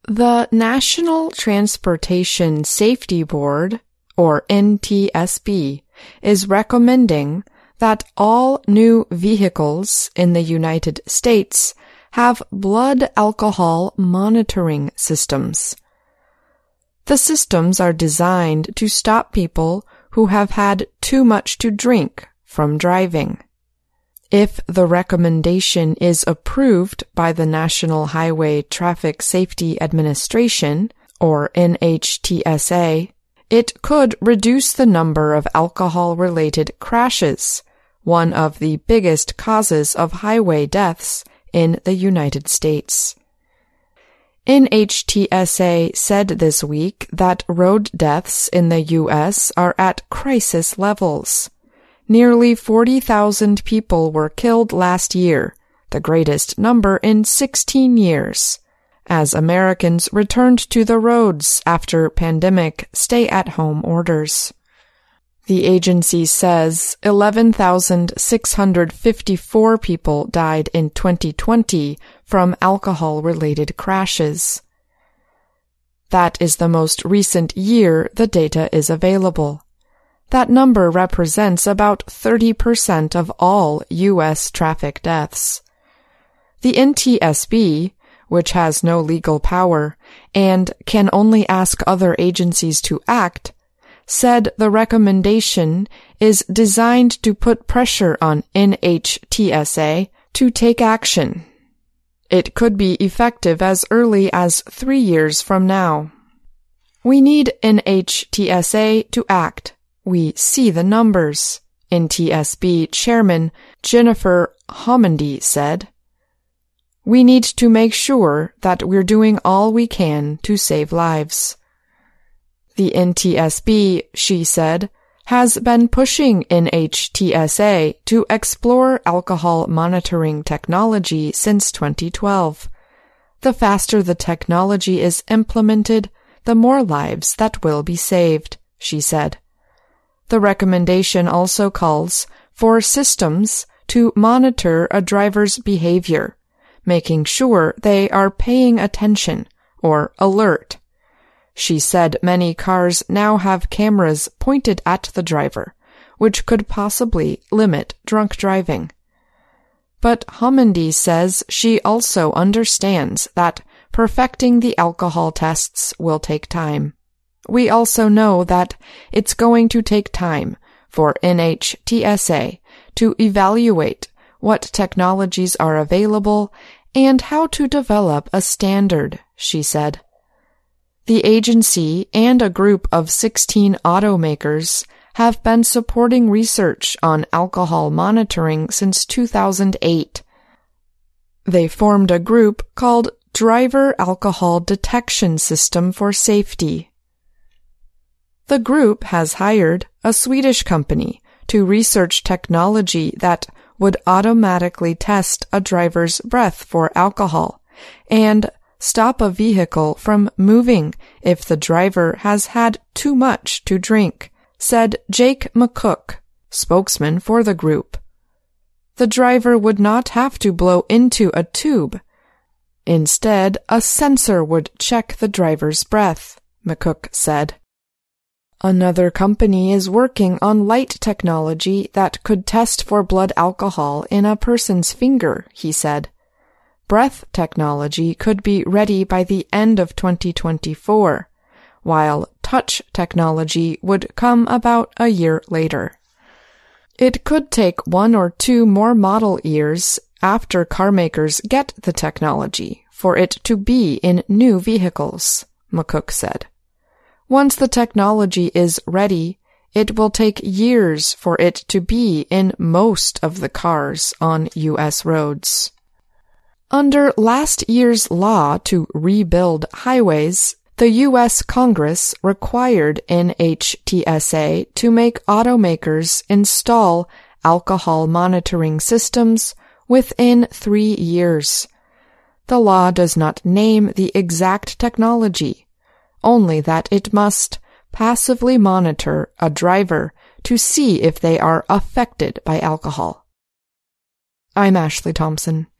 The National Transportation Safety Board, or NTSB, is recommending that all new vehicles in the United States have blood alcohol monitoring systems. The systems are designed to stop people who have had too much to drink from driving. If the recommendation is approved by the National Highway Traffic Safety Administration, or NHTSA, it could reduce the number of alcohol-related crashes, one of the biggest causes of highway deaths in the United States. NHTSA said this week that road deaths in the U.S. are at crisis levels. Nearly 40,000 people were killed last year, the greatest number in 16 years, as Americans returned to the roads after pandemic stay-at-home orders. The agency says 11,654 people died in 2020 from alcohol-related crashes. That is the most recent year the data is available. That number represents about 30% of all U.S. traffic deaths. The NTSB, which has no legal power and can only ask other agencies to act, said the recommendation is designed to put pressure on NHTSA to take action. It could be effective as early as 3 years from now. We need NHTSA to act. We see the numbers, NTSB Chairman Jennifer Homendy said. We need to make sure that we're doing all we can to save lives. The NTSB, she said, has been pushing NHTSA to explore alcohol monitoring technology since 2012. The faster the technology is implemented, the more lives that will be saved, she said. The recommendation also calls for systems to monitor a driver's behavior, making sure they are paying attention or alert. She said many cars now have cameras pointed at the driver, which could possibly limit drunk driving. But Homendy says she also understands that perfecting the alcohol tests will take time. We also know that it's going to take time for NHTSA to evaluate what technologies are available and how to develop a standard, she said. The agency and a group of 16 automakers have been supporting research on alcohol monitoring since 2008. They formed a group called Driver Alcohol Detection System for Safety. The group has hired a Swedish company to research technology that would automatically test a driver's breath for alcohol and stop a vehicle from moving if the driver has had too much to drink, said Jake McCook, spokesman for the group. The driver would not have to blow into a tube. Instead, a sensor would check the driver's breath, McCook said. Another company is working on light technology that could test for blood alcohol in a person's finger, he said. Breath technology could be ready by the end of 2024, while touch technology would come about a year later. It could take 1 or 2 more model years after carmakers get the technology for it to be in new vehicles, McCook said. Once the technology is ready, it will take years for it to be in most of the cars on U.S. roads. Under last year's law to rebuild highways, the U.S. Congress required NHTSA to make automakers install alcohol monitoring systems within 3 years. The law does not name the exact technology, only that it must passively monitor a driver to see if they are affected by alcohol. I'm Ashley Thompson.